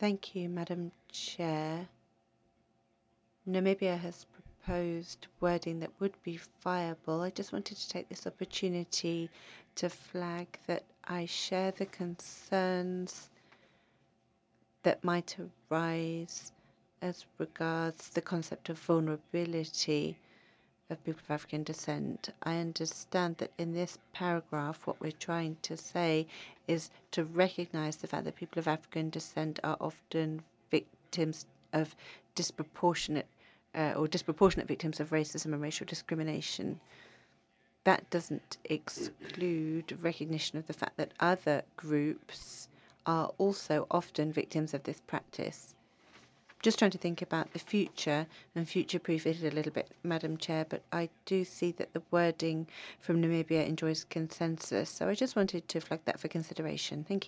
Thank you, Madam Chair. Namibia has proposed wording that would be viable. I just wanted to take this opportunity to flag that I share the concerns that might arise as regards the concept of vulnerability of people of African descent. I understand that in this paragraph what we're trying to say is to recognize the fact that people of African descent are often victims of disproportionate victims of racism and racial discrimination. That doesn't exclude recognition of the fact that other groups are also often victims of this practice. Just trying to think about the future and future-proof it a little bit, Madam Chair, but I do see that the wording from Namibia enjoys consensus, so I just wanted to flag that for consideration. Thank you.